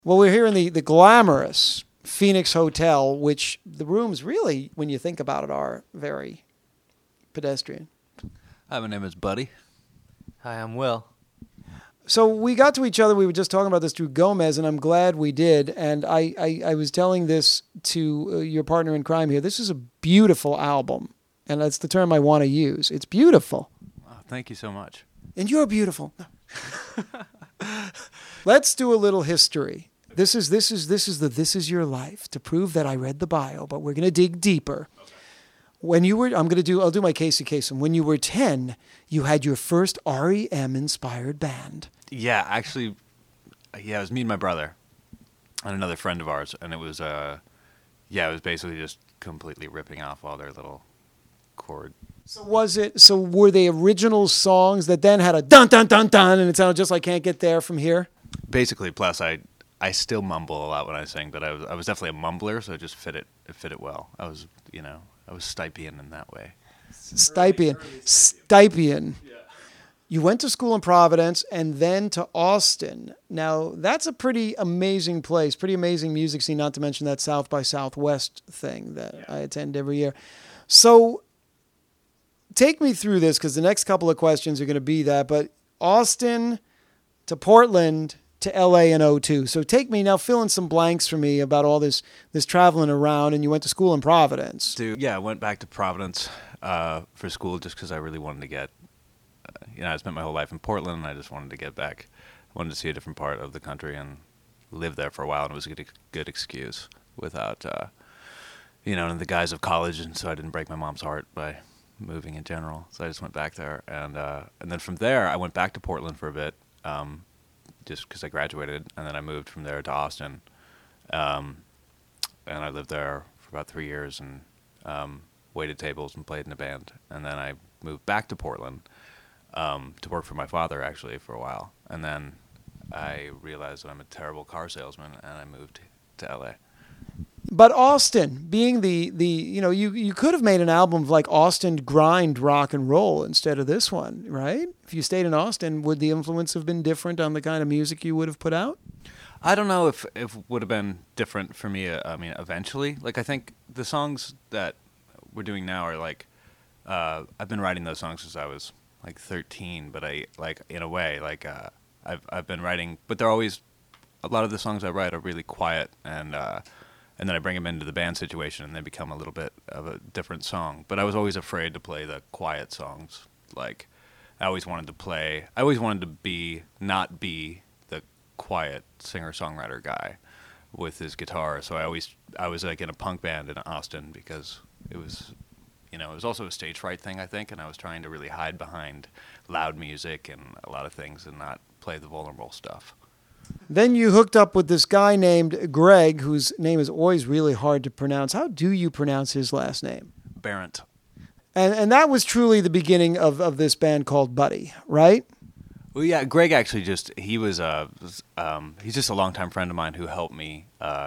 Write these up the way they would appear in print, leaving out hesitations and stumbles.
Well, we're here in the glamorous Phoenix Hotel, which the rooms really, when you think about it, are very pedestrian. Hi, my name is Buddy. Hi, I'm Will. So we got to each other. We were just talking about this through Gomez, and I'm glad we did. And I was telling this to your partner in crime here. This is a beautiful album, and that's the term I want to use. It's beautiful. Oh, thank you so much. And you're beautiful. Let's do a little history. This is your life to prove that I read the bio, but we're going to dig deeper. Okay. I'll do my Casey Kasem. When you were 10, you had your first REM inspired band. Yeah, actually, it was me and my brother and another friend of ours, and it was it was basically just completely ripping off all their little chord. So were they original songs that then had a dun dun dun dun and it sounded just like Can't Get There from Here? Basically, plus I still mumble a lot when I sing, but I was definitely a mumbler, so it just fit it well. I was Stipian in that way. Stipian. Yeah. You went to school in Providence and then to Austin. Now, that's a pretty amazing place, pretty amazing music scene, not to mention that South by Southwest thing that I attend every year. So take me through this, because the next couple of questions are going to be that, but Austin to Portland to LA in 2002. So fill in some blanks for me about all this traveling around, and you went to school in Providence. I went back to Providence for school just because I really wanted to get, I spent my whole life in Portland, and I just wanted to get back. I wanted to see a different part of the country and live there for a while, and it was a good excuse without, in the guise of college, and so I didn't break my mom's heart by moving in general. So I just went back there, and then from there, I went back to Portland for a bit, just because I graduated, and then I moved from there to Austin, and I lived there for about 3 years and waited tables and played in a band, and then I moved back to Portland to work for my father, actually, for a while, and then I realized that I'm a terrible car salesman, and I moved to LA. But Austin, being you could have made an album of like Austin grind rock and roll instead of this one, right? If you stayed in Austin, would the influence have been different on the kind of music you would have put out? I don't know if it would have been different for me. Eventually, I think the songs that we're doing now are I've been writing those songs since I was 13, but in a way, I've been writing, but they're always, a lot of the songs I write are really quiet, and then I bring them into the band situation, and they become a little bit of a different song. But I was always afraid to play the quiet songs. I always wanted to not be the quiet singer-songwriter guy with his guitar. So I was in a punk band in Austin because it was, it was also a stage fright thing, I think, and I was trying to really hide behind loud music and a lot of things and not play the vulnerable stuff. Then you hooked up with this guy named Greg, whose name is always really hard to pronounce. How do you pronounce his last name? Barrett. And that was truly the beginning of this band called Buddy, right? Well, yeah, Greg actually he's just a longtime friend of mine who helped me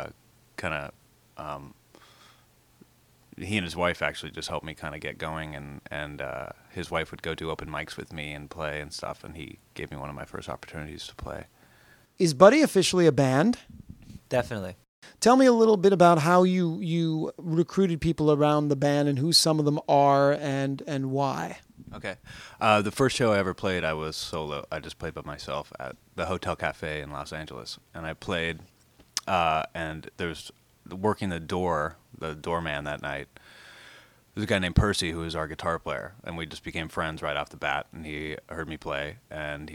he and his wife actually just helped me kind of get going, and his wife would go do open mics with me and play and stuff, and he gave me one of my first opportunities to play. Is Buddy officially a band? Definitely. Tell me a little bit about how you recruited people around the band and who some of them are and why. Okay. The first show I ever played, I was solo. I just played by myself at the Hotel Cafe in Los Angeles. And I played, and there was working the doorman that night. There's a guy named Percy who was our guitar player. And we just became friends right off the bat. And he heard me play, and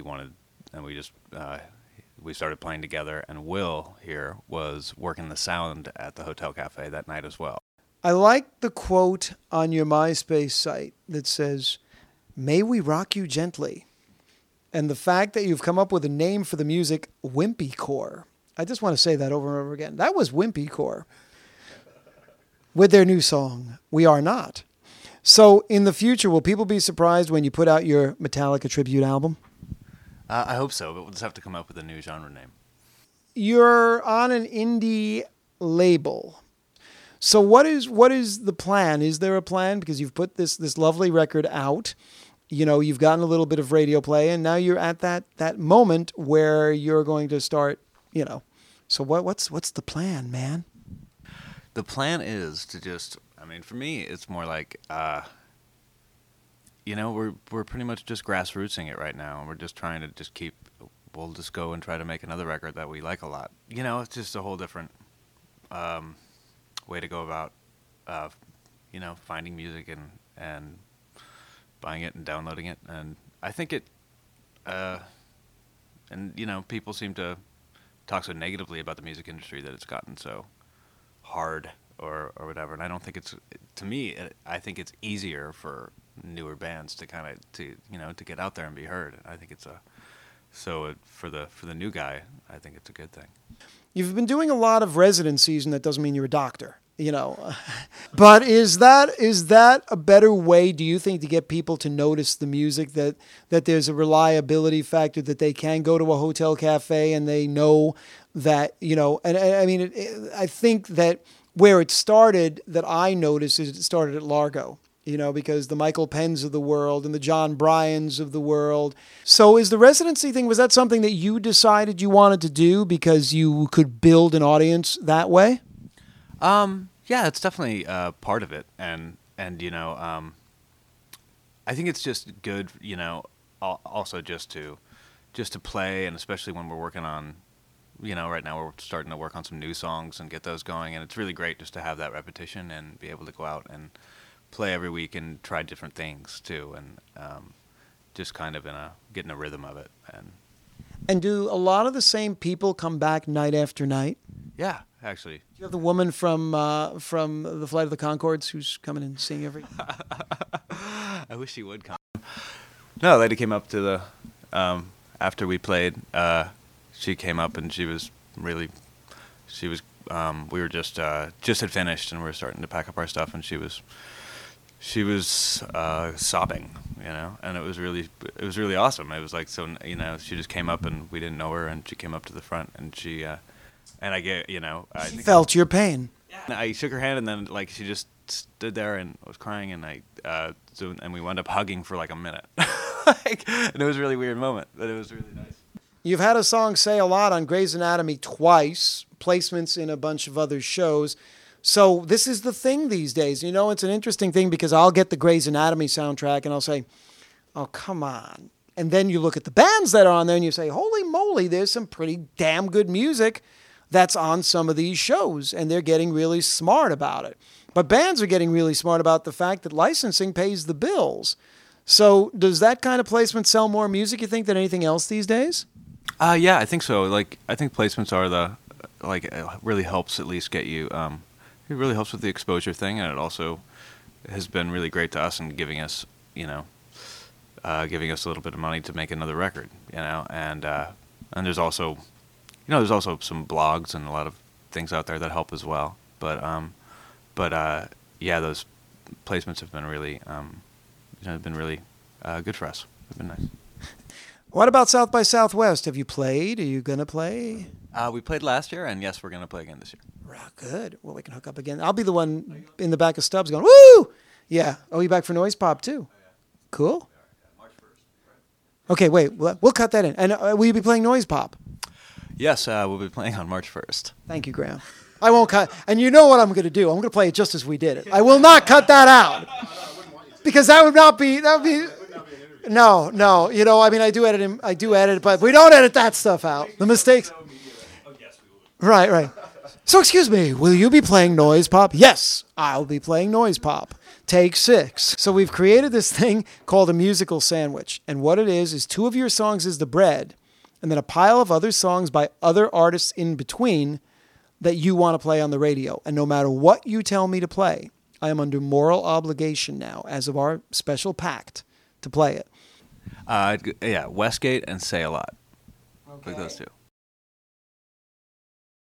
we started playing together, and Will here was working the sound at the Hotel Cafe that night as well. I like the quote on your MySpace site that says, "May we rock you gently." And the fact that you've come up with a name for the music, Wimpy Core. I just want to say that over and over again. That was Wimpy Core with their new song, We Are Not. So in the future, will people be surprised when you put out your Metallica tribute album? I hope so, but we'll just have to come up with a new genre name. You're on an indie label. So what is the plan? Is there a plan? Because you've put this lovely record out. You've gotten a little bit of radio play, and now you're at that moment where you're going to start, So what's the plan, man? The plan is to just, I mean, for me, it's more like, we're pretty much just grassrootsing it right now, and we're just trying to just we'll just go and try to make another record that we like a lot. It's just a whole different way to go about, finding music and buying it and downloading it. And I think people seem to talk so negatively about the music industry that it's gotten so hard or whatever. And I don't think I think it's easier for newer bands to to get out there and be heard. And I think for the new guy, I think it's a good thing. You've been doing a lot of residencies, and that doesn't mean you're a doctor, But is that a better way, do you think, to get people to notice the music, that there's a reliability factor, that they can go to a hotel cafe and they know that, and I mean, I think that where it started, that I noticed, is it started at Largo. Because the Michael Penns of the world and the John Bryans of the world. So is the residency thing, was that something that you decided you wanted to do because you could build an audience that way? Yeah, it's definitely part of it. And I think it's just good, also just to play, and especially when we're working on, right now we're starting to work on some new songs and get those going. And it's really great just to have that repetition and be able to go out and play every week and try different things too, and just kind of getting a rhythm of it. And do a lot of the same people come back night after night? Yeah, actually. Do you have the woman from the Flight of the Conchords who's coming and singing every? I wish she would come. No, a lady came up to the after we played. She came up and we were just had finished and we were starting to pack up our stuff, and she was sobbing, and it was really awesome. It was like, so, she just came up and we didn't know her, and she came up to the front, and she felt your pain. And I shook her hand, and then she just stood there and was crying, and and we wound up hugging for like a minute. And it was a really weird moment, but it was really nice. You've had a song, Say a Lot, on Grey's Anatomy twice, placements in a bunch of other shows. So this is the thing these days. It's an interesting thing, because I'll get the Grey's Anatomy soundtrack and I'll say, oh, come on. And then you look at the bands that are on there and you say, holy moly, there's some pretty damn good music that's on some of these shows, and they're getting really smart about it. But bands are getting really smart about the fact that licensing pays the bills. So does that kind of placement sell more music, you think, than anything else these days? Yeah, I think so. I think placements are it really helps at least get you, it really helps with the exposure thing, and it also has been really great to us in giving us a little bit of money to make another record, and there's also, some blogs and a lot of things out there that help as well. But yeah, those placements have been really, good for us. They've been nice. What about South by Southwest? Have you played? Are you going to play? We played last year, and yes, we're going to play again this year. Good. Well, we can hook up again. I'll be the one in the back of Stubbs going, woo! Yeah. Oh, you back for Noise Pop, too? Cool. March 1st. Okay, wait. We'll cut that in. And will you be playing Noise Pop? Yes, we'll be playing on March 1st. Thank you, Graham. I won't cut. And you know what I'm going to do. I'm going to play it just as we did it. I will not cut that out. Because that would not be... No. I do edit, but we don't edit that stuff out. The mistakes. Right. So excuse me, will you be playing Noise Pop? Yes, I'll be playing Noise Pop. Take 6. So we've created this thing called a musical sandwich. And what it is 2 of your songs is the bread, and then a pile of other songs by other artists in between that you want to play on the radio. And no matter what you tell me to play, I am under moral obligation now, as of our special pact, to play it. Yeah, Westgate and Say a Lot. Okay. Like those two.